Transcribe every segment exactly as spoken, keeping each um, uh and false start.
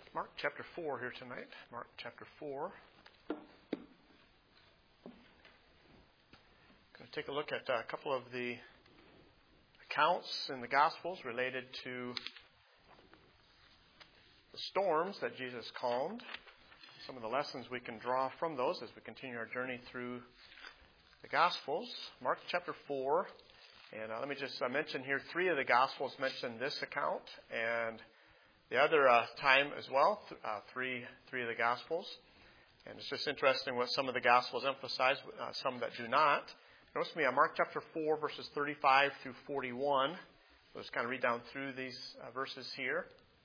Mark chapter four here tonight. Mark chapter four. Going to take a look at a couple of the accounts in the Gospels related to the storms that Jesus calmed. Some of the lessons we can draw from those as we continue our journey through the Gospels. Mark chapter four. And uh, let me just uh, mention here, three of the Gospels mention this account, and the other uh, time as well, th- uh, three three of the Gospels. And it's just interesting what some of the Gospels emphasize, uh, some that do not. Notice me on Mark chapter four, verses thirty-five through forty-one. Let's kind of read down through these uh, verses here.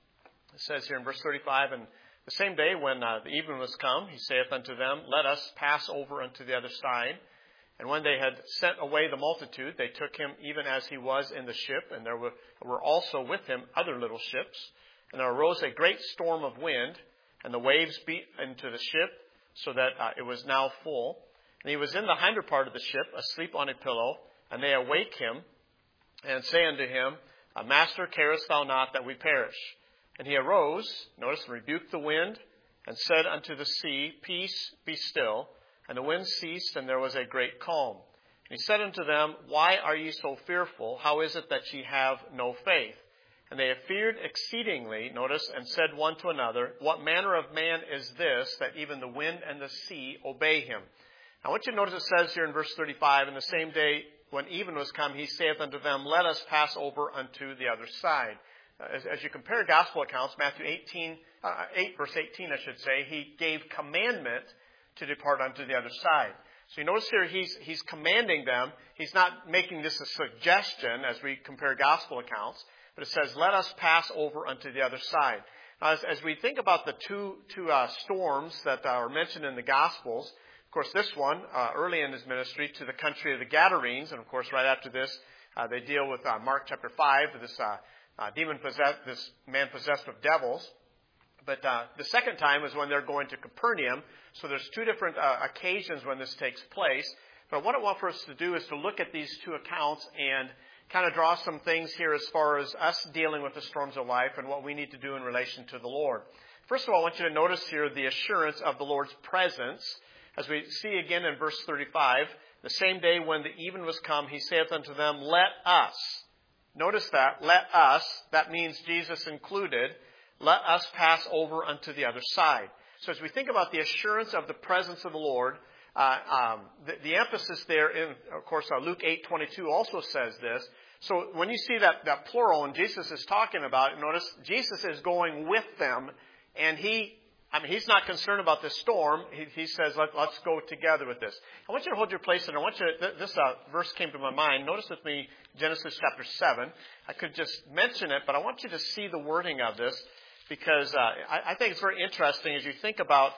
It says here in verse thirty-five, "And the same day when uh, the even was come, he saith unto them, Let us pass over unto the other side. And when they had sent away the multitude, they took him even as he was in the ship, and there were, were also with him other little ships. And there arose a great storm of wind, and the waves beat into the ship, so that uh, it was now full. And he was in the hinder part of the ship, asleep on a pillow, and they awake him, and say unto him, Master, carest thou not that we perish? And he arose," notice, "and rebuked the wind, and said unto the sea, Peace, be still. And the wind ceased, and there was a great calm. And he said unto them, Why are ye so fearful? How is it that ye have no faith? And they feared exceedingly," notice, "and said one to another, What manner of man is this, that even the wind and the sea obey him?" Now, I want you to notice it says here in verse thirty-five, "And the same day when even was come, he saith unto them, Let us pass over unto the other side." As, as you compare gospel accounts, Matthew eighteen, uh, eight, verse eighteen, I should say, he gave commandment to depart unto the other side. So you notice here he's he's commanding them. He's not making this a suggestion as we compare gospel accounts, but it says, "Let us pass over unto the other side." Now, as, as we think about the two two uh, storms that are mentioned in the Gospels, of course, this one uh, early in his ministry to the country of the Gadarenes, and of course, right after this, uh, they deal with uh, Mark chapter five, this uh, uh, demon possessed, this man possessed with devils. But uh, the second time is when they're going to Capernaum. So there's two different uh, occasions when this takes place. But what I want for us to do is to look at these two accounts and kind of draw some things here as far as us dealing with the storms of life and what we need to do in relation to the Lord. First of all, I want you to notice here the assurance of the Lord's presence. As we see again in verse thirty-five, "The same day when the even was come, he saith unto them, Let us." Notice that, let us. That means Jesus included. "Let us pass over unto the other side." So as we think about the assurance of the presence of the Lord, uh, um, the, the emphasis there in, of course, uh, Luke eight twenty-two also says this. So when you see that, that plural and Jesus is talking about it, notice Jesus is going with them, and he, I mean, he's not concerned about this storm. He, he says, Let, let's go together with this. I want you to hold your place, and I want you to, th- this uh, verse came to my mind. Notice with me Genesis chapter seven. I could just mention it, but I want you to see the wording of this. Because uh, I, I think it's very interesting as you think about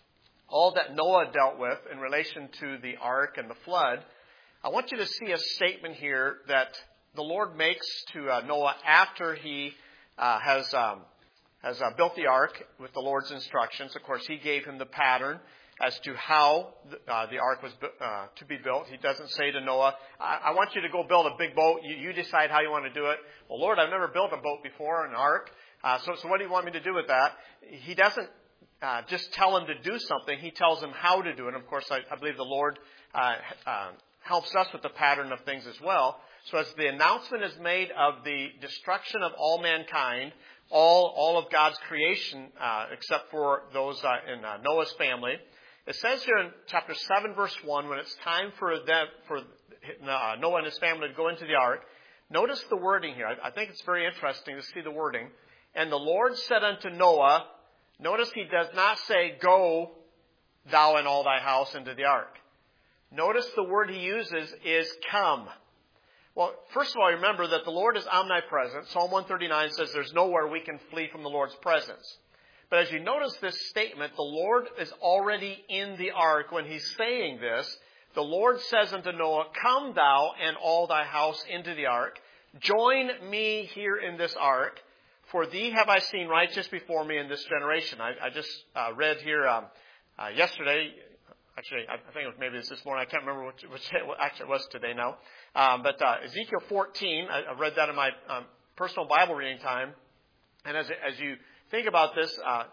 all that Noah dealt with in relation to the ark and the flood. I want you to see a statement here that the Lord makes to uh, Noah after he uh, has um, has uh, built the ark with the Lord's instructions. Of course, he gave him the pattern as to how the, uh, the ark was uh, to be built. He doesn't say to Noah, I, I want you to go build a big boat. You, you decide how you want to do it. Well, Lord, I've never built a boat before, an ark. Uh, so, so what do you want me to do with that? He doesn't uh, just tell him to do something. He tells him how to do it. And of course, I, I believe the Lord uh, uh, helps us with the pattern of things as well. So as the announcement is made of the destruction of all mankind, all all of God's creation, uh, except for those uh, in uh, Noah's family, it says here in chapter seven, verse one, when it's time for them, for uh, Noah and his family to go into the ark, notice the wording here. I, I think it's very interesting to see the wording. "And the Lord said unto Noah," notice he does not say, "Go thou and all thy house into the ark." Notice the word he uses is "come." Well, first of all, remember that the Lord is omnipresent. Psalm one thirty-nine says there's nowhere we can flee from the Lord's presence. But as you notice this statement, the Lord is already in the ark when he's saying this. The Lord says unto Noah, "Come thou and all thy house into the ark. Join me here in this ark. For thee have I seen righteous before me in this generation." I, I just uh, read here um, uh, yesterday. Actually, I think it was maybe it was this morning. I can't remember which, which actually it was today now. Um, but uh, Ezekiel fourteen, I, I read that in my um, personal Bible reading time. And as as you think about this, uh,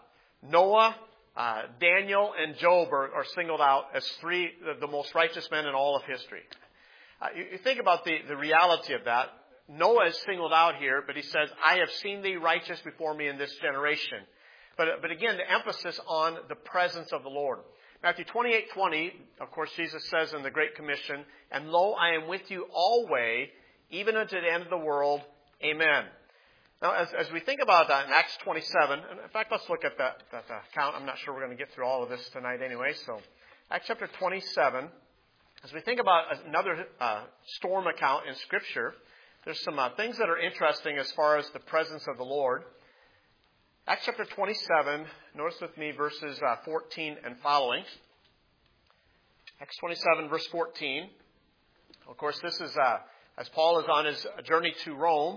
Noah, uh, Daniel, and Job are, are singled out as three of the most righteous men in all of history. Uh, you, you think about the, the reality of that. Noah is singled out here, but he says, I have seen thee righteous before me in this generation. But, but again, the emphasis on the presence of the Lord. Matthew twenty-eight twenty, of course, Jesus says in the Great Commission, and lo, I am with you always, even unto the end of the world. Amen. Now, as, as we think about that in Acts twenty-seven, and in fact, let's look at that, that uh, account. I'm not sure we're going to get through all of this tonight anyway. So, Acts chapter twenty-seven, as we think about another uh, storm account in Scripture, there's some uh, things that are interesting as far as the presence of the Lord. Acts chapter twenty-seven, notice with me verses uh, fourteen and following. Acts twenty-seven, verse fourteen. Of course, this is uh, as Paul is on his journey to Rome,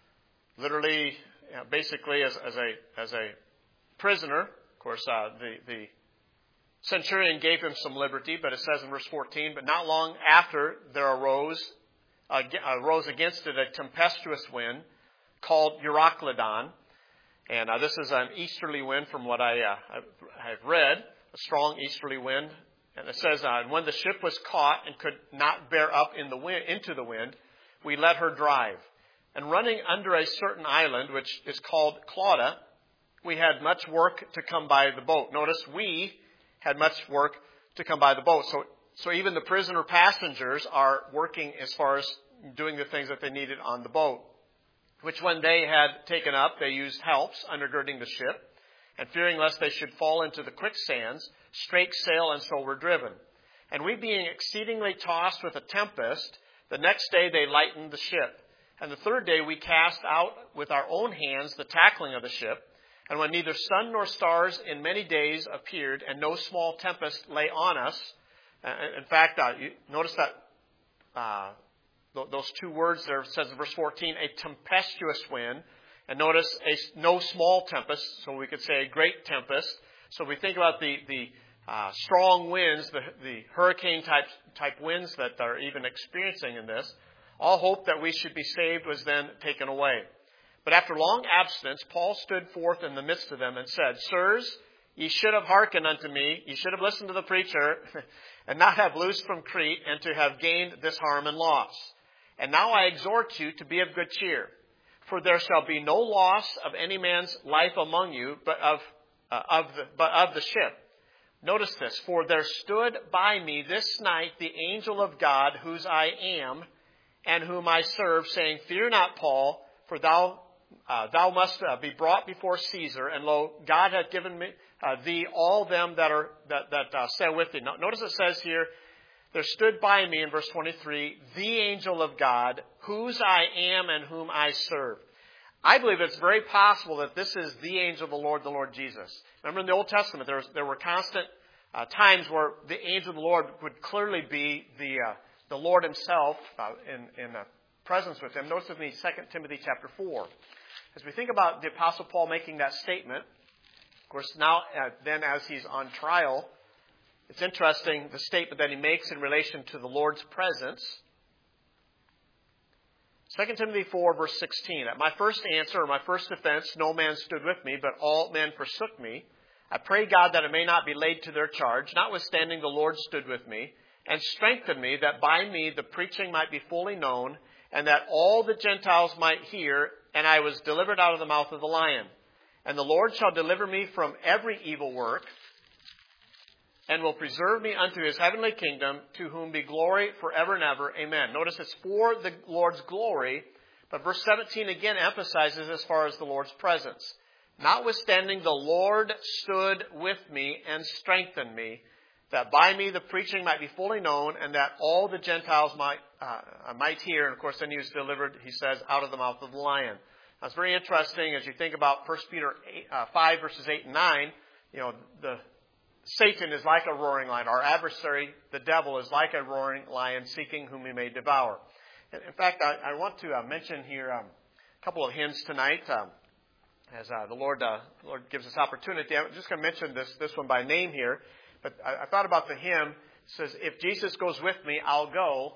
literally, you know, basically as, as a as a prisoner. Of course, uh, the the centurion gave him some liberty, but it says in verse fourteen, but not long after there arose uh, arose against it a tempestuous wind called Euroclydon. And uh, this is an easterly wind from what I uh, have read, a strong easterly wind. And it says, uh, and when the ship was caught and could not bear up in the wind, into the wind, we let her drive. And running under a certain island, which is called Clauda, we had much work to come by the boat. Notice we had much work to come by the boat. So, so even the prisoner passengers are working as far as doing the things that they needed on the boat. Which when they had taken up, they used helps undergirding the ship, and fearing lest they should fall into the quicksands, strake sail and so were driven. And we being exceedingly tossed with a tempest, the next day they lightened the ship. And the third day we cast out with our own hands the tackling of the ship. And when neither sun nor stars in many days appeared, and no small tempest lay on us, uh, in fact, uh, you notice that uh, those two words there, it says in verse fourteen, a tempestuous wind. And notice a no small tempest, so we could say a great tempest. So we think about the, the uh, strong winds, the, the hurricane type, type winds that are even experiencing in this. All hope that we should be saved was then taken away. But after long abstinence, Paul stood forth in the midst of them and said, Sirs, ye should have hearkened unto me, ye should have listened to the preacher, and not have loosed from Crete, and to have gained this harm and loss. And now I exhort you to be of good cheer, for there shall be no loss of any man's life among you, but of uh, of the but of the ship. Notice this: for there stood by me this night the angel of God, whose I am, and whom I serve, saying, Fear not, Paul, for thou uh, thou must uh, be brought before Caesar, and lo, God hath given me uh, thee all them that are that that uh, sail with thee. Now, notice it says here, there stood by me in verse twenty-three, the angel of God, whose I am and whom I serve. I believe it's very possible that this is the angel of the Lord, the Lord Jesus. Remember in the Old Testament, there, was, there were constant uh, times where the angel of the Lord would clearly be the uh, the Lord himself uh, in, in uh, presence with him. Notice with me Second Timothy chapter four. As we think about the Apostle Paul making that statement, of course, now uh, then as he's on trial, it's interesting the statement that he makes in relation to the Lord's presence. Second Timothy four, verse sixteen. At my first answer, or my first defense, no man stood with me, but all men forsook me. I pray God that it may not be laid to their charge. Notwithstanding, the Lord stood with me and strengthened me, that by me the preaching might be fully known, and that all the Gentiles might hear, and I was delivered out of the mouth of the lion. And the Lord shall deliver me from every evil work, and will preserve me unto his heavenly kingdom, to whom be glory forever and ever. Amen. Notice it's for the Lord's glory, but verse seventeen again emphasizes as far as the Lord's presence. Notwithstanding, the Lord stood with me and strengthened me, that by me the preaching might be fully known, and that all the Gentiles might uh, might hear. And of course, then he was delivered, he says, out of the mouth of the lion. Now, it's very interesting as you think about First Peter eight, uh, five, verses eight and nine. You know, the Satan is like a roaring lion. Our adversary, the devil, is like a roaring lion seeking whom he may devour. In fact, I, I want to uh, mention here um, a couple of hymns tonight. Um, as uh, the Lord uh, Lord gives us opportunity. I'm just going to mention this, this one by name here. But I, I thought about the hymn. It says, if Jesus goes with me, I'll go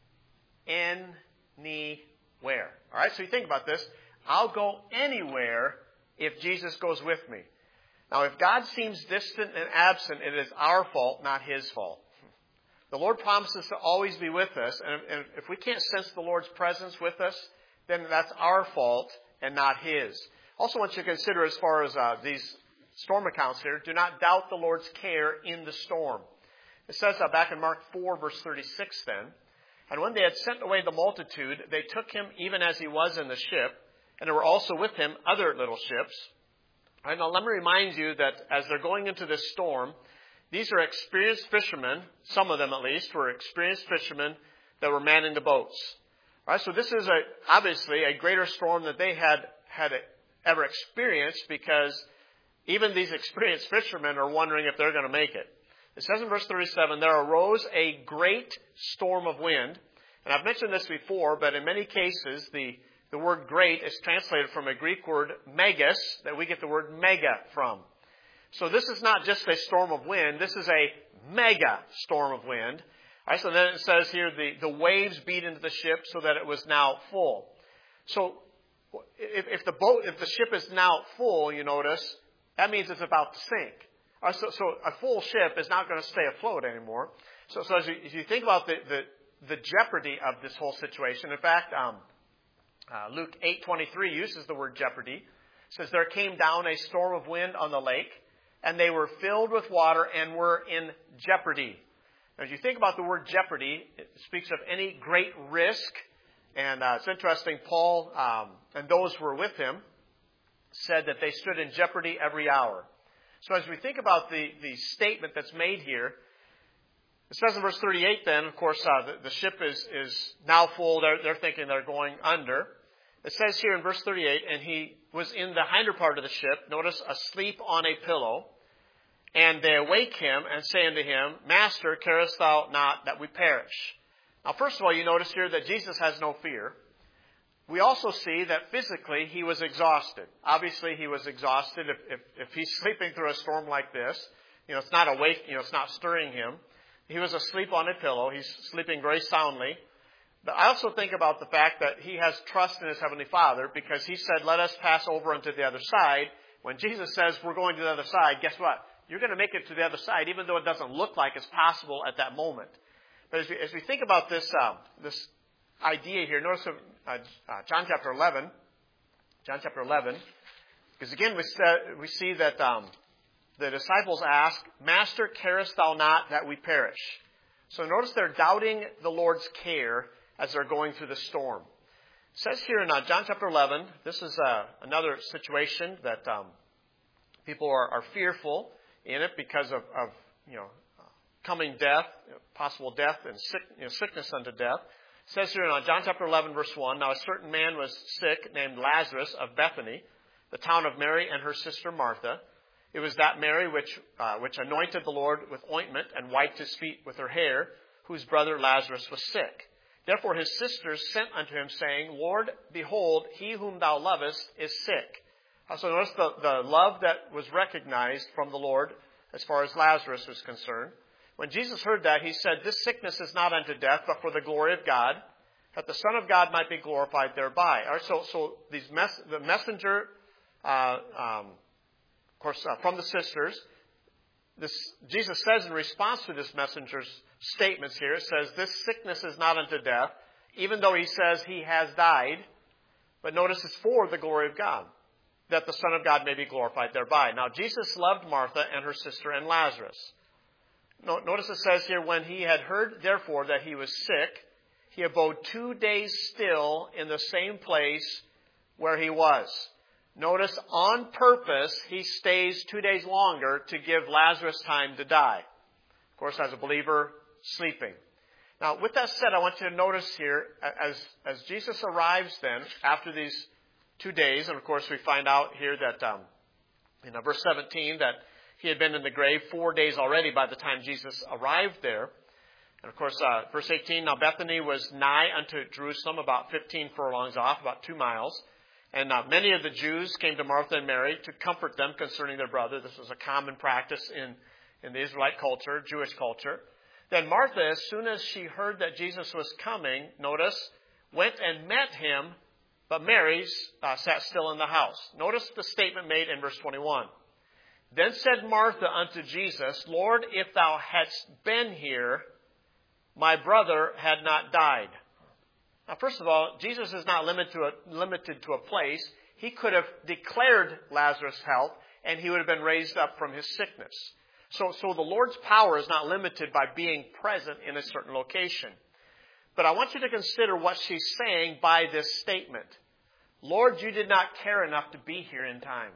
anywhere. All right, so you think about this. I'll go anywhere if Jesus goes with me. Now, if God seems distant and absent, it is our fault, not His fault. The Lord promises to always be with us, and if we can't sense the Lord's presence with us, then that's our fault and not His. Also want you to consider, as far as uh, these storm accounts here, do not doubt the Lord's care in the storm. It says uh, back in Mark four, verse thirty-six then, and when they had sent away the multitude, they took him even as he was in the ship, and there were also with him other little ships. All right, now let me remind you that as they're going into this storm, these are experienced fishermen, some of them at least, were experienced fishermen that were manning the boats. All right, so this is a, obviously a greater storm that they had, had ever experienced, because even these experienced fishermen are wondering if they're going to make it. It says in verse thirty-seven, there arose a great storm of wind. And I've mentioned this before, but in many cases, the, the word great is translated from a Greek word megas, that we get the word mega from. So this is not just a storm of wind, this is a mega storm of wind. All right, so then it says here, the, the waves beat into the ship so that it was now full. So if, if the boat, if the ship is now full, you notice, that means it's about to sink. All right, so, so a full ship is not going to stay afloat anymore. So, so as, you, as you think about the, the, the jeopardy of this whole situation, in fact, um, uh, Luke eight twenty-three uses the word jeopardy. It says, there came down a storm of wind on the lake, and they were filled with water and were in jeopardy. Now, as you think about the word jeopardy, it speaks of any great risk. And uh, it's interesting, Paul um, and those who were with him said that they stood in jeopardy every hour. So as we think about the, the statement that's made here, it says in verse thirty-eight then, of course, uh, the, the ship is, is now full. They're, they're thinking they're going under. It says here in verse thirty-eight, and he was in the hinder part of the ship, notice, asleep on a pillow. And they awake him and say unto him, Master, carest thou not that we perish? Now, first of all, you notice here that Jesus has no fear. We also see that physically he was exhausted. Obviously, he was exhausted. If, if, if he's sleeping through a storm like this, you know, it's not awake, you know, it's not stirring him. He was asleep on a pillow. He's sleeping very soundly. But I also think about the fact that he has trust in his Heavenly Father, because he said, let us pass over unto the other side. When Jesus says we're going to the other side, guess what? You're going to make it to the other side, even though it doesn't look like it's possible at that moment. But as we, as we think about this, uh, this idea here, notice uh, uh, John chapter eleven, John chapter eleven, because again we, uh, we see that um, the disciples ask, Master, carest thou not that we perish? So notice they're doubting the Lord's care as they're going through the storm. It says here in uh, John chapter eleven, this is uh, another situation that um, people are, are fearful in it because of, of you know, coming death, possible death and sick, you know, sickness unto death. It says here in uh, John chapter eleven, verse one, now a certain man was sick named Lazarus of Bethany, the town of Mary and her sister Martha. It was that Mary which, uh, which anointed the Lord with ointment and wiped his feet with her hair, whose brother Lazarus was sick. Therefore his sisters sent unto him, saying, Lord, behold, he whom thou lovest is sick. Uh, so notice the, the love that was recognized from the Lord as far as Lazarus was concerned. When Jesus heard that, he said, this sickness is not unto death, but for the glory of God, that the Son of God might be glorified thereby. All right, so, so these mess, the messenger, uh, um, of course, uh, from the sisters, this, Jesus says in response to this messenger's statements here, it says, this sickness is not unto death, even though he says he has died. But notice it's for the glory of God, that the Son of God may be glorified thereby. Now, Jesus loved Martha and her sister and Lazarus. Notice it says here, when he had heard, therefore, that he was sick, he abode two days still in the same place where he was. Notice, on purpose, he stays two days longer to give Lazarus time to die. Of course, as a believer, sleeping. Now, with that said, I want you to notice here, as, as Jesus arrives then, after these two days, and of course we find out here that, um, in verse seventeen, that he had been in the grave four days already by the time Jesus arrived there. And of course, uh, verse eighteen, now Bethany was nigh unto Jerusalem, about fifteen furlongs off, about two miles. And uh, many of the Jews came to Martha and Mary to comfort them concerning their brother. This was a common practice in, in the Israelite culture, Jewish culture. Then Martha, as soon as she heard that Jesus was coming, notice, went and met him, but Mary uh, sat still in the house. Notice the statement made in verse twenty-one. Then said Martha unto Jesus, Lord, if thou hadst been here, my brother had not died. Now, first of all, Jesus is not limited to a, limited to a place. He could have declared Lazarus' health, and he would have been raised up from his sickness. So, so the Lord's power is not limited by being present in a certain location. But I want you to consider what she's saying by this statement. Lord, you did not care enough to be here in time.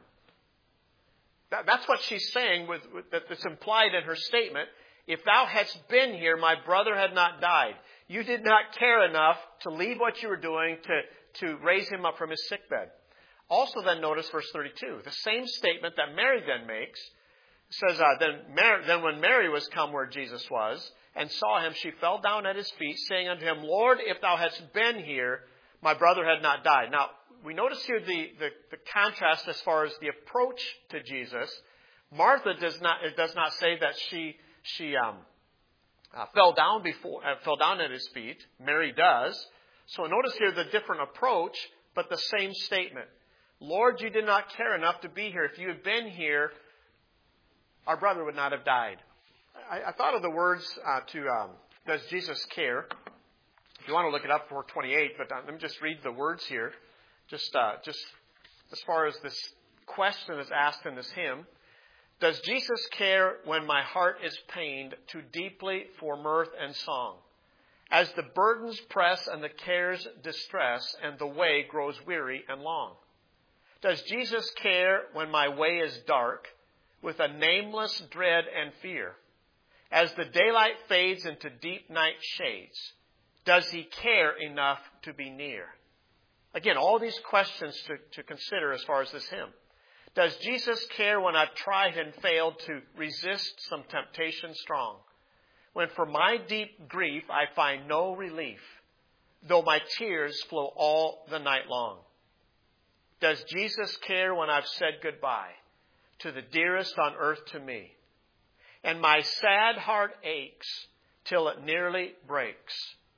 That, that's what she's saying with, with, that's implied in her statement. If thou hadst been here, my brother had not died. You did not care enough to leave what you were doing to, to raise him up from his sickbed. Also then notice verse thirty-two. The same statement that Mary then makes says, uh, then, Mary, then when Mary was come where Jesus was and saw him, she fell down at his feet, saying unto him, Lord, if thou hadst been here, my brother had not died. Now, we notice here the, the, the contrast as far as the approach to Jesus. Martha does not, it does not say that she, she, um, uh, fell down before, uh, fell down at his feet. Mary does. So notice here the different approach, but the same statement. Lord, you did not care enough to be here. If you had been here, our brother would not have died. I, I thought of the words uh, to, um, does Jesus care? If you want to look it up, four twenty-eight, but uh, let me just read the words here. Just, uh, just as far as this question is asked in this hymn. Does Jesus care when my heart is pained too deeply for mirth and song? As the burdens press and the cares distress and the way grows weary and long. Does Jesus care when my way is dark with a nameless dread and fear? As the daylight fades into deep night shades, does he care enough to be near? Again, all these questions to, to consider as far as this hymn. Does Jesus care when I've tried and failed to resist some temptation strong? When for my deep grief I find no relief, though my tears flow all the night long? Does Jesus care when I've said goodbye to the dearest on earth to me, and my sad heart aches till it nearly breaks?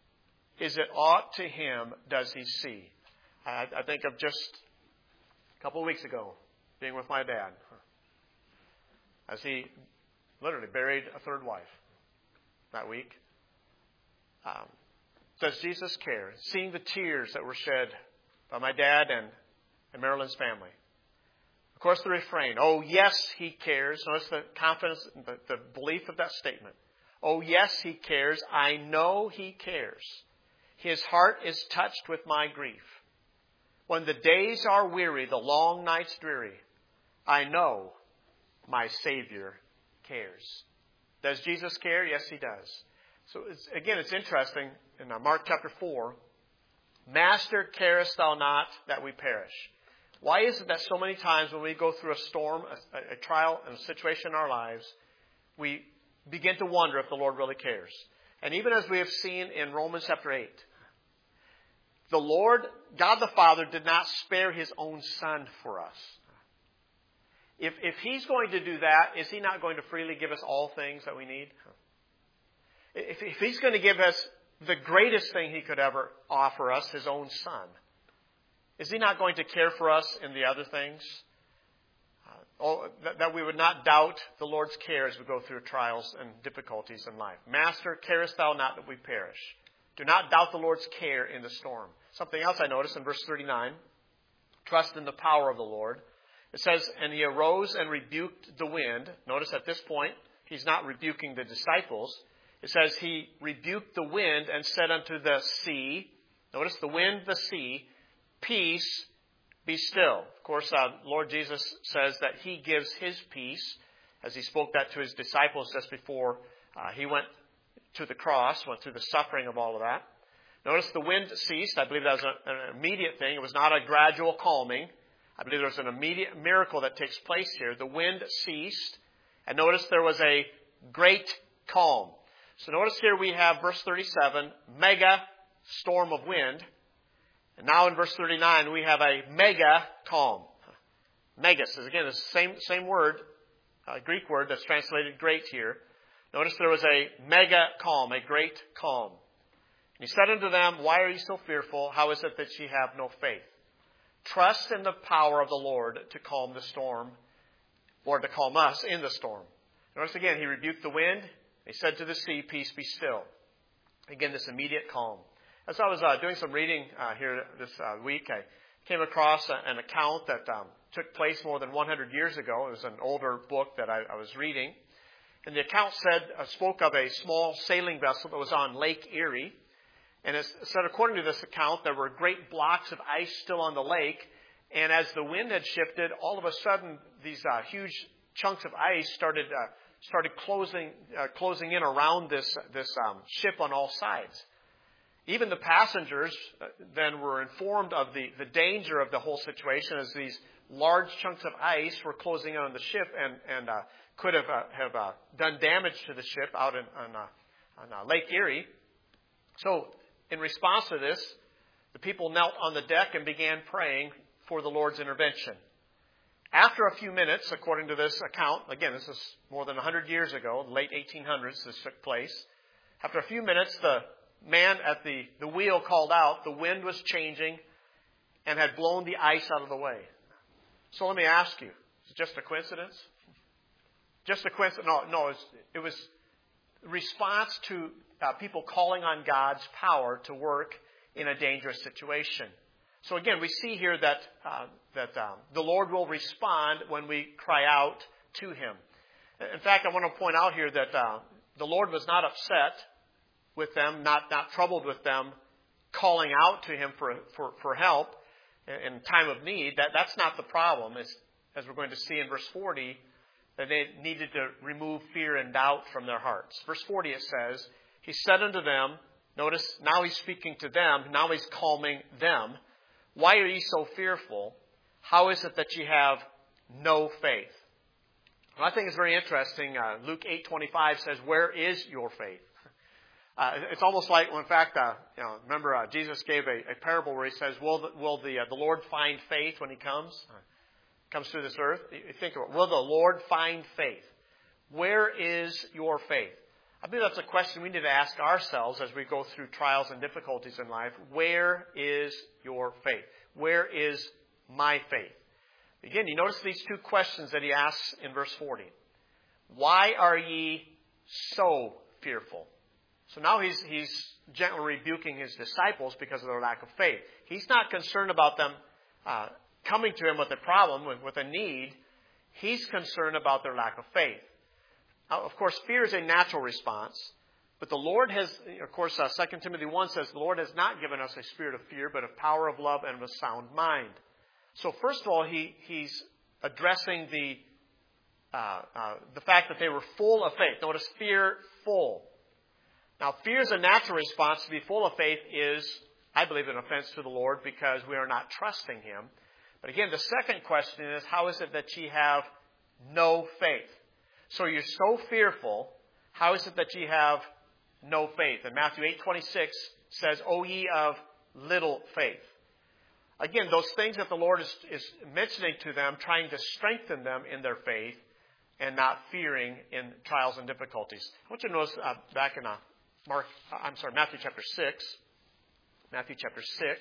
Is it aught to him does he see? I, I think of just a couple of weeks ago, being with my dad, as he literally buried a third wife that week. Um, does Jesus care? Seeing the tears that were shed by my dad and, and Marilyn's family. Of course, the refrain, oh, yes, he cares. Notice the confidence, the, the belief of that statement. Oh, yes, he cares. I know he cares. His heart is touched with my grief. When the days are weary, the long nights dreary, I know my Savior cares. Does Jesus care? Yes, he does. So it's, again, it's interesting in Mark chapter four. Master, carest thou not that we perish? Why is it that so many times when we go through a storm, a, a trial, and a situation in our lives, we begin to wonder if the Lord really cares? And even as we have seen in Romans chapter eight, the Lord, God the Father, did not spare his own Son for us. If, if he's going to do that, is he not going to freely give us all things that we need? If, if he's going to give us the greatest thing he could ever offer us, his own Son, is he not going to care for us in the other things? Uh, oh, that, that we would not doubt the Lord's care as we go through trials and difficulties in life. Master, carest thou not that we perish? Do not doubt the Lord's care in the storm. Something else I noticed in verse thirty-nine. Trust in the power of the Lord. It says, and he arose and rebuked the wind. Notice at this point, he's not rebuking the disciples. It says he rebuked the wind and said unto the sea, notice the wind, the sea, peace, be still. Of course, uh, Lord Jesus says that he gives his peace, as he spoke that to his disciples just before uh, he went to the cross, went through the suffering of all of that. Notice the wind ceased. I believe that was a, an immediate thing. It was not a gradual calming. I believe there was an immediate miracle that takes place here. The wind ceased. And notice there was a great calm. So notice here we have verse thirty-seven, mega storm of wind. And now in verse thirty-nine we have a mega calm. Megas is again the same, same word, uh, Greek word that's translated great here. Notice there was a mega calm, a great calm. And he said unto them, why are you so fearful? How is it that ye have no faith? Trust in the power of the Lord to calm the storm. Lord to calm us in the storm. Notice again, he rebuked the wind. He said to the sea, peace, be still. Again, this immediate calm. As I was uh, doing some reading uh, here this uh, week, I came across a, an account that um, took place more than one hundred years ago. It was an older book that I, I was reading. And the account said, uh, spoke of a small sailing vessel that was on Lake Erie. And it said, according to this account, there were great blocks of ice still on the lake. And as the wind had shifted, all of a sudden, these uh, huge chunks of ice started uh, started closing uh, closing in around this this um, ship on all sides. Even the passengers then were informed of the, the danger of the whole situation as these large chunks of ice were closing in on the ship and, and uh, could have uh, have uh, done damage to the ship out in, on, uh, on uh, Lake Erie. So in response to this, the people knelt on the deck and began praying for the Lord's intervention. After a few minutes, according to this account, again, this is more than one hundred years ago, the late eighteen hundreds this took place. After a few minutes, the man at the, the wheel called out, the wind was changing and had blown the ice out of the way. So let me ask you, is it just a coincidence? Just a coincidence? No, no, it was, it was response to uh, people calling on God's power to work in a dangerous situation. So again, we see here that uh, that um, the Lord will respond when we cry out to Him. In fact, I want to point out here that uh, the Lord was not upset with them, not not troubled with them calling out to Him for for, for help in time of need. That that's not the problem. It's, as we're going to see in verse forty, that they needed to remove fear and doubt from their hearts. Verse forty it says, He said unto them, notice now He's speaking to them, now He's calming them. Why are ye so fearful? How is it that ye have no faith? Well, I think it's very interesting. Uh, Luke eight twenty-five says, where is your faith? Uh, it's almost like, well, in fact, uh, you know, remember uh, Jesus gave a, a parable where He says, will the, will the, uh, the Lord find faith when He comes? Uh, comes through this earth? You think about it. Will the Lord find faith? Where is your faith? I believe that's a question we need to ask ourselves as we go through trials and difficulties in life. Where is your faith? Where is my faith? Again, you notice these two questions that He asks in verse forty. Why are ye so fearful? So now he's, he's gently rebuking His disciples because of their lack of faith. He's not concerned about them uh, coming to Him with a problem, with, with a need. He's concerned about their lack of faith. Of course, fear is a natural response, but the Lord has, of course, uh, Second Timothy one says, the Lord has not given us a spirit of fear, but of power, of love, and of a sound mind. So first of all, he, he's addressing the, uh, uh, the fact that they were full of faith. Notice, fearful. Now, fear is a natural response. To be full of faith is, I believe, an offense to the Lord because we are not trusting Him. But again, the second question is, how is it that ye have no faith? So you're so fearful, how is it that ye have no faith? And Matthew eight twenty-six says, O ye of little faith. Again, those things that the Lord is, is mentioning to them, trying to strengthen them in their faith and not fearing in trials and difficulties. I want you to notice uh, back in uh, Mark, I'm sorry, Matthew chapter six. Matthew chapter six.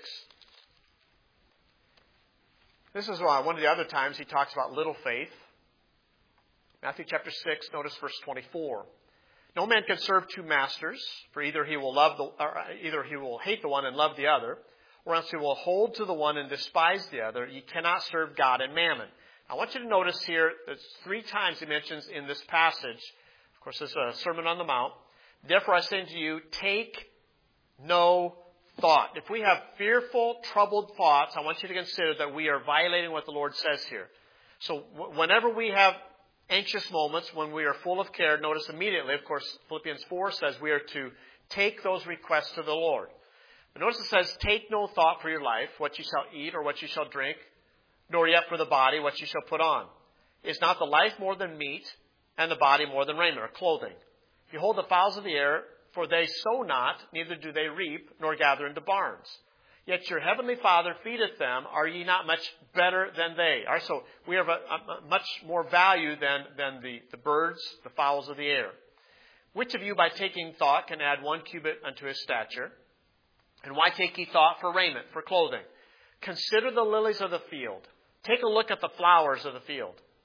This is uh, one of the other times He talks about little faith. Matthew chapter six, notice verse twenty-four. No man can serve two masters, for either he will love the, or either he will hate the one and love the other, or else he will hold to the one and despise the other. Ye cannot serve God and mammon. I want you to notice here that three times He mentions in this passage, of course, this is a Sermon on the Mount. Therefore I say unto you, take no thought. If we have fearful, troubled thoughts, I want you to consider that we are violating what the Lord says here. So whenever we have anxious moments, when we are full of care, notice immediately, of course, Philippians four says we are to take those requests to the Lord. But notice it says, take no thought for your life, what you shall eat or what you shall drink, nor yet for the body, what you shall put on. Is not the life more than meat, and the body more than raiment or clothing? Behold the fowls of the air, for they sow not, neither do they reap, nor gather into barns. Yet your heavenly Father feedeth them. Are ye not much better than they? All right, so we have a, a much more value than, than the, the birds, the fowls of the air. Which of you by taking thought can add one cubit unto his stature? And why take ye thought for raiment, for clothing? Consider the lilies of the field. Take a look at the flowers of the field.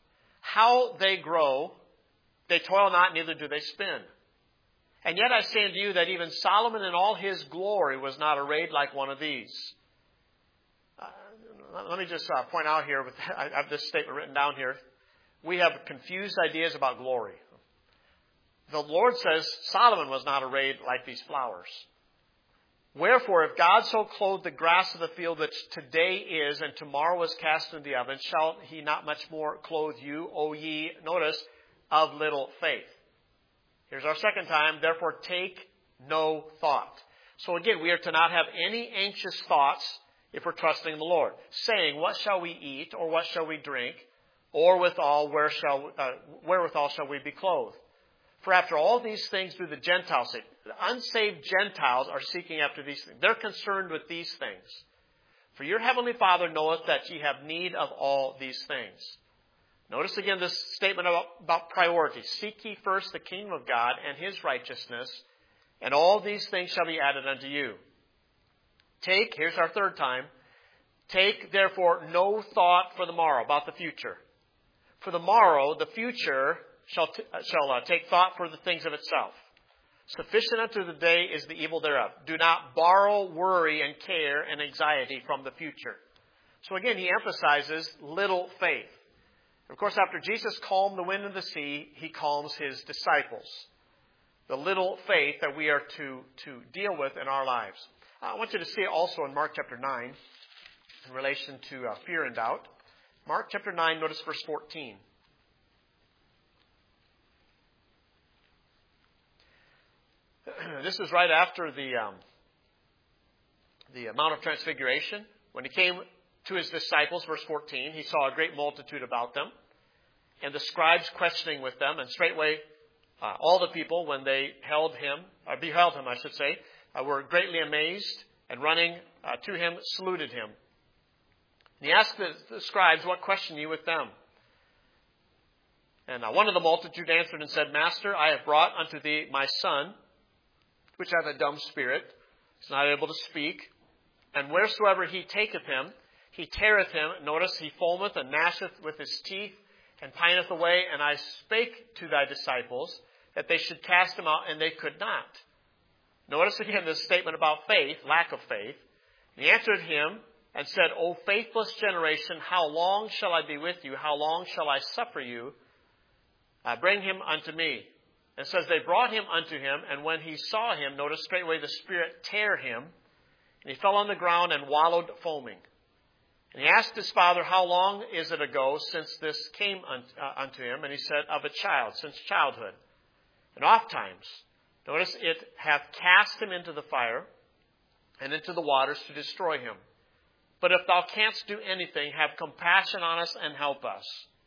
how they grow, they toil not, neither do they spin. And yet I say unto you that even Solomon in all his glory was not arrayed like one of these. Uh, let me just uh, point out here, with, I have this statement written down here. We have confused ideas about glory. The Lord says Solomon was not arrayed like these flowers. Wherefore, if God so clothed the grass of the field that today is and tomorrow is cast into the oven, shall he not much more clothe you, O ye, notice, of little faith? Here's our second time. Therefore, take no thought. So again, we are to not have any anxious thoughts if we're trusting in the Lord, saying, what shall we eat, or what shall we drink, or withal, where shall, uh, wherewithal shall we be clothed? For after all these things do the Gentiles seek. The unsaved Gentiles are seeking after these things. They're concerned with these things. For your heavenly Father knoweth that ye have need of all these things. Notice again this statement about, about priority. Seek ye first the kingdom of God and his righteousness, and all these things shall be added unto you. Take, here's our third time, take therefore no thought for the morrow, about the future. For the morrow, the future, shall, t- shall uh, take thought for the things of itself. Sufficient unto the day is the evil thereof. Do not borrow worry and care and anxiety from the future. So again, he emphasizes little faith. Of course, after Jesus calmed the wind and the sea, he calms his disciples. The little faith that we are to, to deal with in our lives. I want you to see it also in Mark chapter nine in relation to uh, fear and doubt. Mark chapter nine, notice verse fourteen. This is right after the um, the Mount of Transfiguration. When he came to his disciples, verse fourteen, he saw a great multitude about them, and the scribes questioning with them, and straightway uh, all the people, when they held him, or beheld him, I should say, uh, were greatly amazed, and running uh, to him, saluted him. And he asked the, the scribes, what question ye with them? And uh, one of the multitude answered and said, Master, I have brought unto thee my son, which hath a dumb spirit, is not able to speak, and wheresoever he taketh him, he teareth him. Notice, he foameth and gnasheth with his teeth, and pineth away. And I spake to thy disciples that they should cast him out, and they could not. Notice again this statement about faith, lack of faith. And he answered him and said, O faithless generation, how long shall I be with you? How long shall I suffer you? Uh, bring him unto me. And it says they brought him unto him, and when he saw him, notice straightway the Spirit tear him, and he fell on the ground and wallowed foaming. And he asked his father, how long is it ago since this came unto him? And he said, of a child, since childhood. And oft times, notice, it hath cast him into the fire and into the waters to destroy him. But if thou canst do anything, have compassion on us and help us.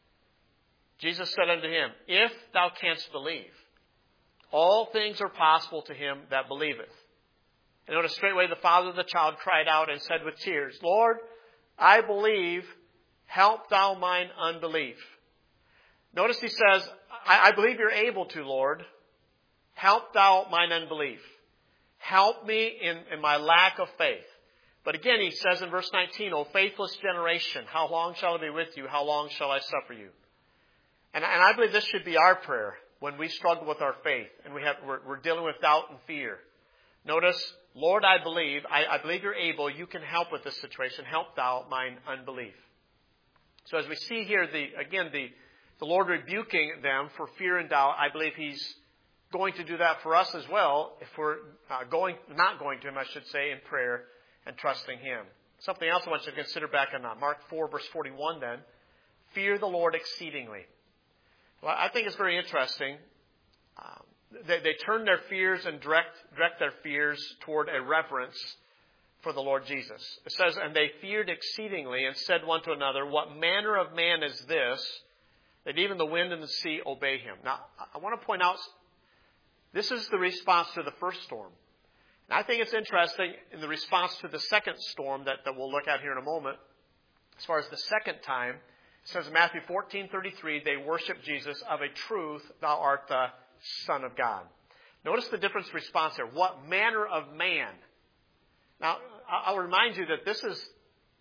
Jesus said unto him, if thou canst believe, all things are possible to him that believeth. And notice straightway the father of the child cried out and said with tears, Lord, I believe, help thou mine unbelief. Notice he says, I, I believe you're able to, Lord. Help thou mine unbelief. Help me in, in my lack of faith. But again, he says in verse nineteen, O faithless generation, how long shall I be with you? How long shall I suffer you? And, and I believe this should be our prayer when we struggle with our faith and we have, we're, we're dealing with doubt and fear. Notice, Lord, I believe, I, I believe you're able, you can help with this situation. Help thou mine unbelief. So as we see here, the again, the, the Lord rebuking them for fear and doubt, I believe he's going to do that for us as well if we're uh, going, not going to him, I should say, in prayer and trusting him. Something else I want you to consider back in uh, Mark four, verse forty-one then. Fear the Lord exceedingly. Well, I think it's very interesting. Um, they, they turn their fears and direct, direct their fears toward a reverence for the Lord Jesus. It says, and they feared exceedingly and said one to another, what manner of man is this, that even the wind and the sea obey him? Now, I want to point out, this is the response to the first storm. And I think it's interesting in the response to the second storm that, that we'll look at here in a moment. As far as the second time, it says in Matthew fourteen thirty-three, they worship Jesus, of a truth, thou art the Son of God. Notice the difference response here. What manner of man? Now, I'll remind you that this is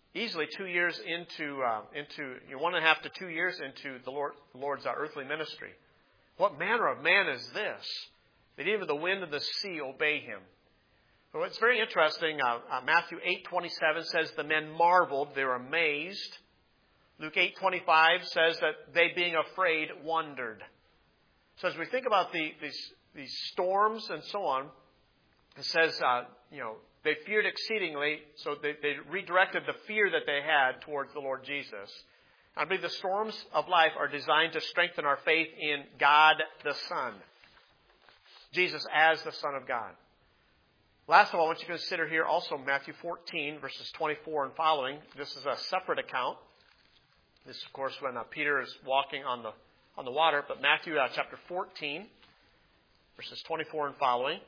easily two years into, uh, into you know, one and a half to two years into the, Lord, the Lord's uh, earthly ministry. What manner of man is this, that even the wind and the sea obey him? Well, it's very interesting. Uh, uh, Matthew eight twenty-seven says the men marveled, they were amazed. Luke eight twenty-five says that they, being afraid, wondered. So as we think about the, these, these storms and so on, it says, uh, you know, they feared exceedingly, so they, they redirected the fear that they had towards the Lord Jesus. I believe the storms of life are designed to strengthen our faith in God the Son. Jesus as the Son of God. Last of all, I want you to consider here also Matthew fourteen, verses twenty-four and following. This is a separate account. This, of course, when uh, Peter is walking on the on the water. But Matthew uh, chapter fourteen, verses twenty-four and following.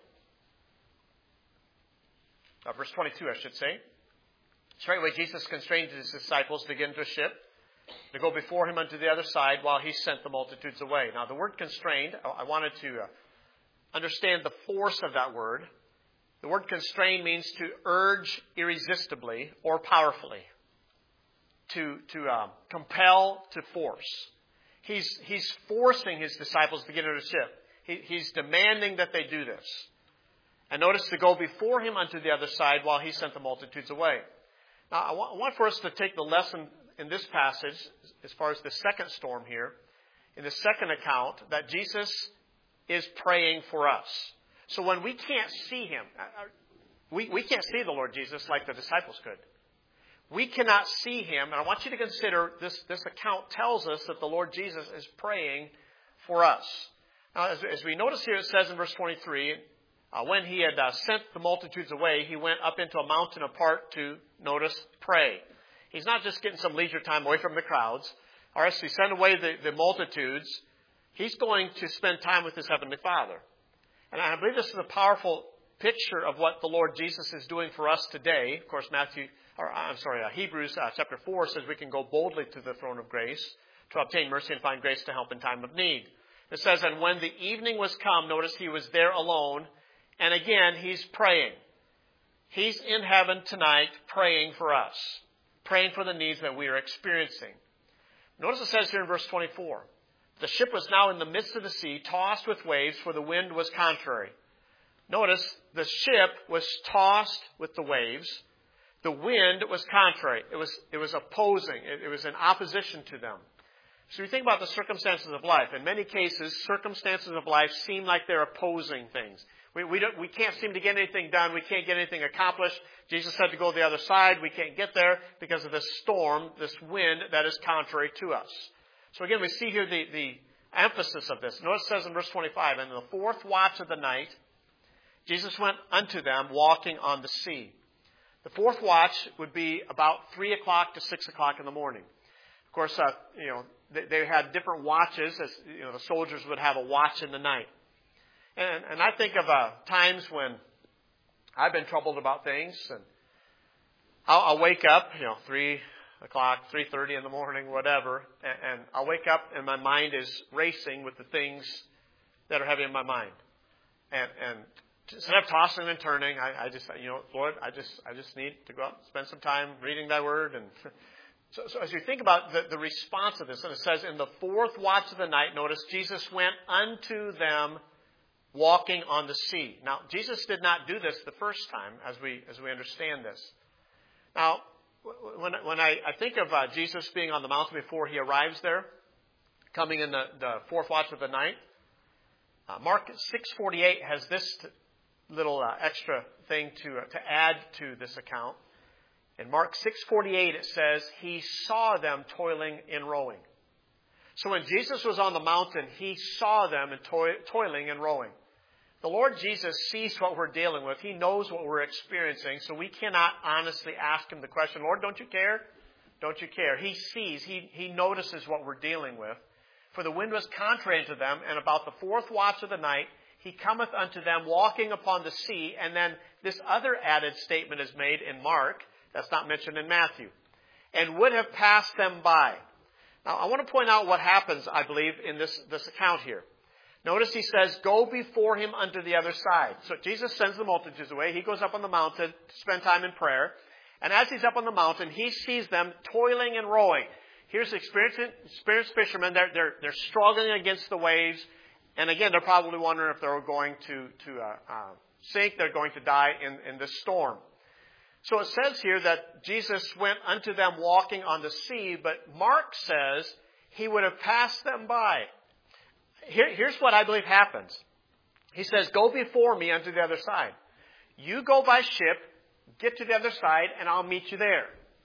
Uh, verse twenty-two, I should say. Straightway Jesus constrained his disciples to get into a ship, to go before him unto the other side while he sent the multitudes away. Now, the word constrained, I wanted to uh, understand the force of that word. The word constrain means to urge irresistibly or powerfully, to to um, compel, to force. He's he's forcing his disciples to get into the ship. He, he's demanding that they do this. And notice to go before him unto the other side while he sent the multitudes away. Now, I want, I want for us to take the lesson in this passage, as far as the second storm here, in the second account, that Jesus is praying for us. So when we can't see him, we, we can't see the Lord Jesus like the disciples could. We cannot see him, and I want you to consider this, this account tells us that the Lord Jesus is praying for us. Now, as, as we notice here, it says in verse twenty-three, uh, when he had uh, sent the multitudes away, he went up into a mountain apart to, notice, pray. He's not just getting some leisure time away from the crowds. Or as he sent away the, the multitudes, he's going to spend time with his Heavenly Father. And I believe this is a powerful picture of what the Lord Jesus is doing for us today. Of course, Matthew, or I'm sorry, uh, Hebrews uh, chapter four says we can go boldly to the throne of grace to obtain mercy and find grace to help in time of need. It says, and when the evening was come, notice he was there alone, and again he's praying. He's in heaven tonight praying for us, praying for the needs that we are experiencing. Notice it says here in verse twenty-four, the ship was now in the midst of the sea, tossed with waves, for the wind was contrary. Notice, the ship was tossed with the waves. The wind was contrary. It was, it was opposing. It, it was in opposition to them. So you think about the circumstances of life. In many cases, circumstances of life seem like they're opposing things. We, we, don't, we can't seem to get anything done. We can't get anything accomplished. Jesus had to go the other side. We can't get there because of this storm, this wind that is contrary to us. So again, we see here the, the emphasis of this. Notice it says in verse twenty-five, and in the fourth watch of the night, Jesus went unto them walking on the sea. The fourth watch would be about three o'clock to six o'clock in the morning. Of course, uh, you know, they, they had different watches, as you know, the soldiers would have a watch in the night. And, and I think of uh, times when I've been troubled about things, and I'll, I'll wake up, you know, three o'clock, three thirty in the morning, whatever, and, and I'll wake up and my mind is racing with the things that are heavy in my mind. And, and instead of tossing and turning, I, I just, you know, Lord, I just, I just need to go out and spend some time reading Thy Word. And so, so as you think about the, the response of this, and it says, in the fourth watch of the night, notice Jesus went unto them walking on the sea. Now, Jesus did not do this the first time, as we as we understand this. Now, when when I, I think of uh, Jesus being on the mountain before he arrives there, coming in the, the fourth watch of the night, uh, Mark six forty-eight has this t- little uh, extra thing to uh, to add to this account. In Mark six forty-eight, it says, he saw them toiling and rowing. So when Jesus was on the mountain, he saw them in toil, toiling and rowing. The Lord Jesus sees what we're dealing with. He knows what we're experiencing. So we cannot honestly ask him the question, Lord, don't you care? Don't you care? He sees, he, he notices what we're dealing with. For the wind was contrary to them, and about the fourth watch of the night, he cometh unto them walking upon the sea. And then this other added statement is made in Mark, that's not mentioned in Matthew, and would have passed them by. Now, I want to point out what happens, I believe, in this, this account here. Notice he says, go before him unto the other side. So Jesus sends the multitudes away. He goes up on the mountain to spend time in prayer. And as he's up on the mountain, he sees them toiling and rowing. Here's the experienced, experienced fishermen. They're, they're, they're struggling against the waves. And again, they're probably wondering if they're going to, to uh, uh, sink. They're going to die in, in this storm. So it says here that Jesus went unto them walking on the sea, but Mark says he would have passed them by. Here, here's what I believe happens. He says, go before me unto the other side. You go by ship, get to the other side, and I'll meet you there.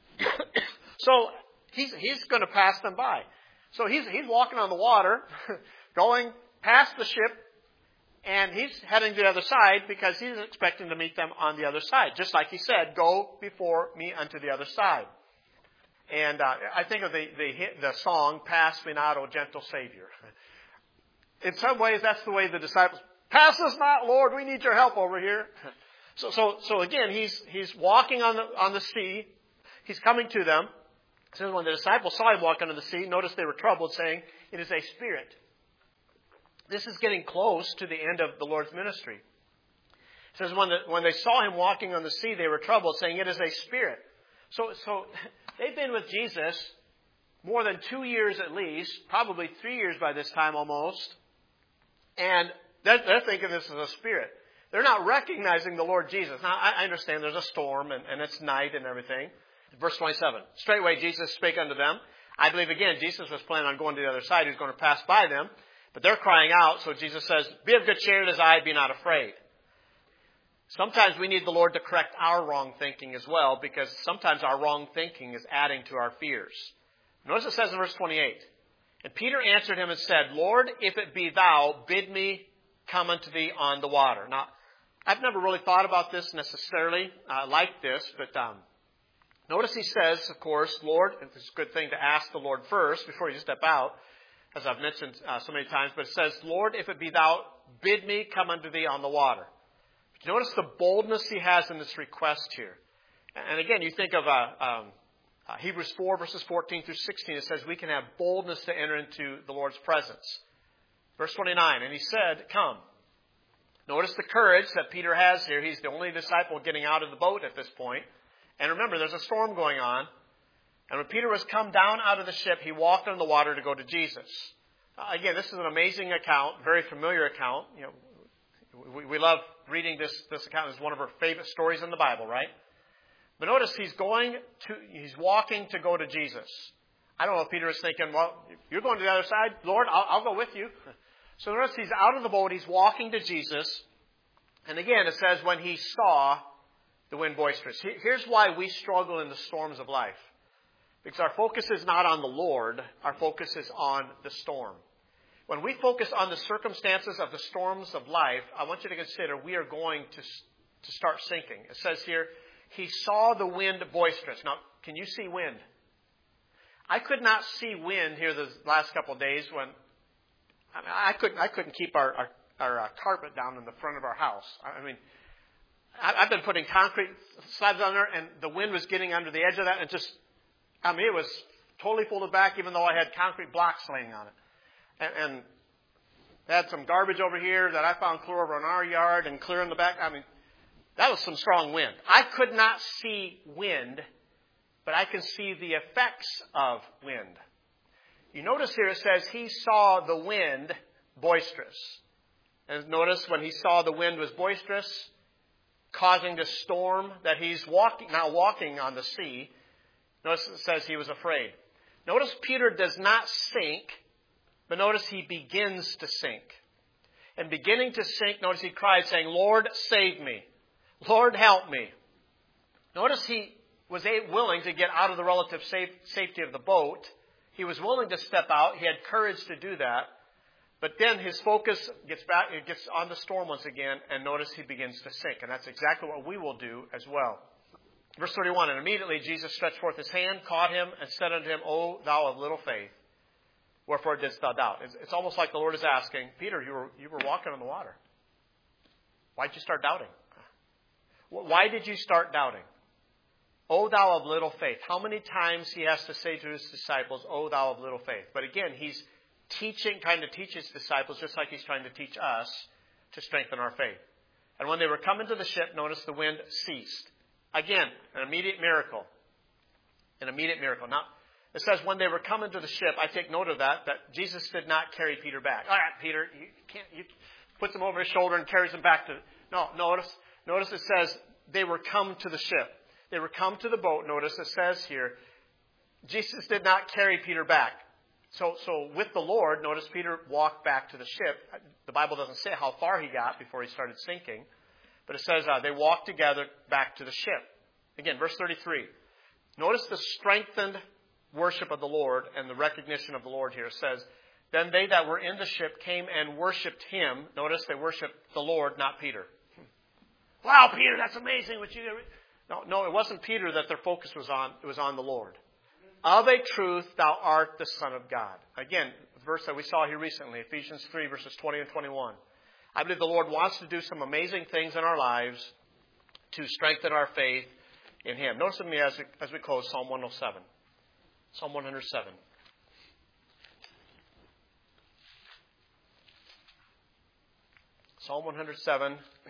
So he's, he's going to pass them by. So he's, he's walking on the water, going past the ship, and he's heading to the other side because he's expecting to meet them on the other side. Just like he said, go before me unto the other side. And uh, I think of the, the, the song, Pass Me Not, O Gentle Savior. In some ways, that's the way the disciples, pass us not, Lord, we need your help over here. So, so, so again, he's, he's walking on the, on the sea. He's coming to them. It says when the disciples saw him walking on the sea, notice they were troubled, saying, it is a spirit. This is getting close to the end of the Lord's ministry. It says when, the, when they saw him walking on the sea, they were troubled, saying, it is a spirit. So, so they've been with Jesus more than two years at least, probably three years by this time almost. And they're, they're thinking this is a spirit. They're not recognizing the Lord Jesus. Now, I understand there's a storm and, and it's night and everything. Verse twenty-seven. Straightway Jesus spake unto them. I believe, again, Jesus was planning on going to the other side. He was going to pass by them. But they're crying out, so Jesus says, be of good cheer, it is I, be not afraid. Sometimes we need the Lord to correct our wrong thinking as well, because sometimes our wrong thinking is adding to our fears. Notice it says in verse twenty-eight, and Peter answered him and said, Lord, if it be thou, bid me come unto thee on the water. Now, I've never really thought about this necessarily uh, like this, but um, notice he says, of course, Lord, it's a good thing to ask the Lord first before you step out, as I've mentioned uh, so many times, but it says, Lord, if it be thou, bid me come unto thee on the water. But notice the boldness he has in this request here. And again, you think of uh, um, uh, Hebrews four, verses fourteen through sixteen. It says we can have boldness to enter into the Lord's presence. Verse twenty-nine, and he said, come. Notice the courage that Peter has here. He's the only disciple getting out of the boat at this point. And remember, there's a storm going on. And when Peter was come down out of the ship, he walked on the water to go to Jesus. Uh, again, this is an amazing account, very familiar account. You know, we, we love reading this, this account. It's one of our favorite stories in the Bible, right? But notice he's going to, he's walking to go to Jesus. I don't know if Peter is thinking, well, you're going to the other side. Lord, I'll, I'll go with you. So notice he's out of the boat. He's walking to Jesus. And again, it says when he saw the wind boisterous. Here's why we struggle in the storms of life. Because our focus is not on the Lord. Our focus is on the storm. When we focus on the circumstances of the storms of life, I want you to consider we are going to, to start sinking. It says here, he saw the wind boisterous. Now, can you see wind? I could not see wind here the last couple of days when I, mean, I couldn't. I couldn't keep our our, our uh, carpet down in the front of our house. I mean, I, I've been putting concrete slabs on there, and the wind was getting under the edge of that, and just I mean, it was totally folded back, even though I had concrete blocks laying on it, and, and had some garbage over here that I found clear over in our yard and clear in the back. I mean, that was some strong wind. I could not see wind, but I can see the effects of wind. You notice here it says he saw the wind boisterous. And notice when he saw the wind was boisterous, causing the storm that he's walking now walking on the sea, notice it says he was afraid. Notice Peter does not sink, but notice he begins to sink. And beginning to sink, notice he cried, saying, Lord, save me. Lord, help me. Notice he was willing to get out of the relative safe, safety of the boat. He was willing to step out. He had courage to do that. But then his focus gets back, it gets on the storm once again, and notice he begins to sink. And that's exactly what we will do as well. Verse thirty-one, and immediately Jesus stretched forth his hand, caught him, and said unto him, O thou of little faith, wherefore didst thou doubt? It's, it's almost like the Lord is asking, Peter, you were, you were walking on the water. Why'd you start doubting? Why did you start doubting? O thou of little faith. How many times he has to say to his disciples, O thou of little faith? But again, he's teaching, trying to teach his disciples, just like he's trying to teach us to strengthen our faith. And when they were coming to the ship, notice the wind ceased. Again, an immediate miracle. An immediate miracle. Now, it says when they were coming to the ship, I take note of that, that Jesus did not carry Peter back. All right, Peter, you can't, you puts him over his shoulder and carries him back to, no, notice, notice it says they were come to the ship. They were come to the boat. Notice it says here, Jesus did not carry Peter back. So, so with the Lord, notice Peter walked back to the ship. The Bible doesn't say how far he got before he started sinking, but it says uh, they walked together back to the ship. Again, verse thirty-three. Notice the strengthened worship of the Lord and the recognition of the Lord here. It says, then they that were in the ship came and worshipped him. Notice they worshipped the Lord, not Peter. Wow, Peter, that's amazing what you did. No, no, it wasn't Peter that their focus was on. It was on the Lord. Of a truth, thou art the Son of God. Again, the verse that we saw here recently, Ephesians three, verses twenty and twenty-one. I believe the Lord wants to do some amazing things in our lives to strengthen our faith in him. Notice with me as we, as we close Psalm one oh seven. Psalm one oh seven. Psalm one oh seven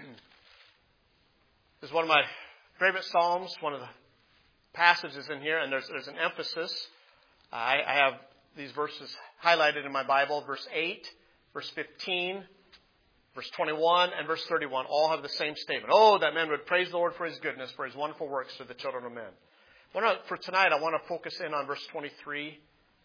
is one of my favorite Psalms, one of the passages in here, and there's, there's an emphasis. I, I have these verses highlighted in my Bible. Verse eight, verse fifteen, verse twenty-one, and verse thirty-one all have the same statement. Oh, that men would praise the Lord for his goodness, for his wonderful works to the children of men. For tonight, I want to focus in on verse twenty-three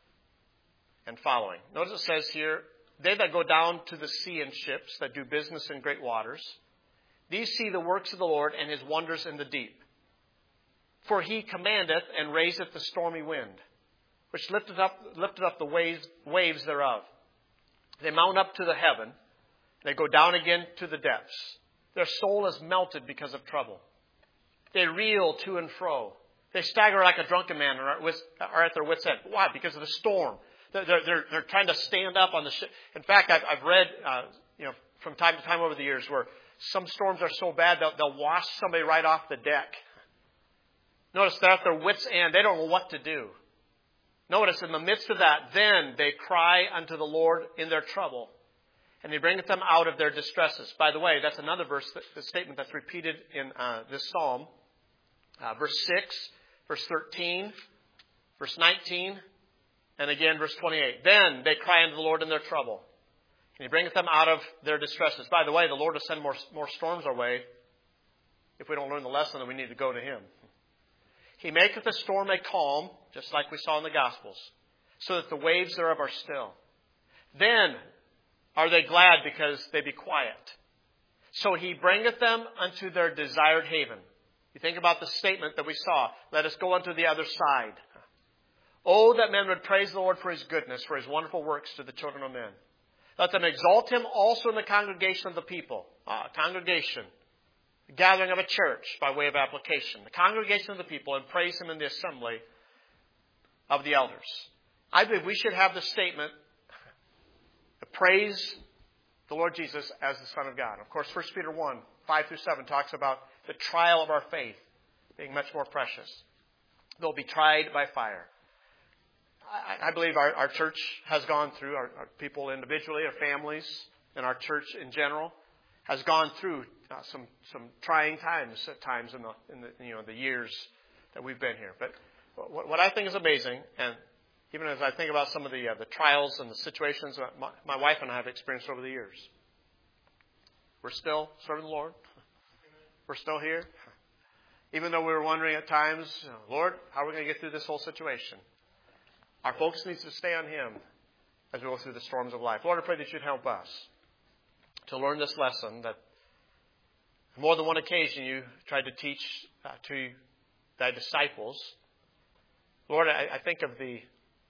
and following. Notice it says here, they that go down to the sea in ships, that do business in great waters, these see the works of the Lord and his wonders in the deep. For he commandeth and raiseth the stormy wind, which lifteth up, lifteth up the waves, waves thereof. They mount up to the heaven. They go down again to the depths. Their soul is melted because of trouble. They reel to and fro. They stagger like a drunken man and are at their wits' end. Why? Because of the storm. They're, they're, they're trying to stand up on the ship. In fact, I've, I've read, uh, you know, from time to time over the years where some storms are so bad they'll, they'll wash somebody right off the deck. Notice they're at their wits' end. They don't know what to do. Notice in the midst of that, then they cry unto the Lord in their trouble, and he bringeth them out of their distresses. By the way, that's another verse, the statement that's repeated in uh, this psalm. Uh, verse six, verse thirteen, verse nineteen, and again verse twenty-eight. Then they cry unto the Lord in their trouble, and he bringeth them out of their distresses. By the way, the Lord will send more, more storms our way if we don't learn the lesson that we need to go to him. He maketh the storm a calm, just like we saw in the Gospels, so that the waves thereof are still. Then are they glad because they be quiet. So he bringeth them unto their desired haven. You think about the statement that we saw. Let us go unto the other side. Oh, that men would praise the Lord for his goodness, for his wonderful works to the children of men. Let them exalt him also in the congregation of the people. Ah, congregation. The gathering of a church by way of application. The congregation of the people, and praise him in the assembly of the elders. I believe we should have the statement to praise the Lord Jesus as the Son of God. Of course, First Peter one, five through seven talks about the trial of our faith being much more precious. They'll be tried by fire. I, I believe our, our church has gone through, our, our people individually, our families, and our church in general, has gone through uh, some some trying times at times in the in the you know the years that we've been here. But what, what I think is amazing, and even as I think about some of the uh, the trials and the situations that my, my wife and I have experienced over the years, we're still serving the Lord. We're still here. Even though we were wondering at times, you know, Lord, how are we going to get through this whole situation? Our focus needs to stay on him as we go through the storms of life. Lord, I pray that you'd help us to learn this lesson that on more than one occasion you tried to teach uh, to thy disciples. Lord, I, I think of the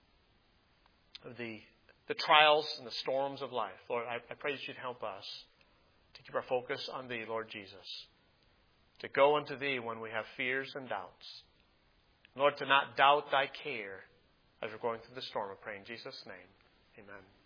of the the trials and the storms of life. Lord, I, I pray that you'd help us to keep our focus on thee, Lord Jesus. To go unto thee when we have fears and doubts. Lord, to not doubt thy care as we're going through the storm. I pray in Jesus' name. Amen.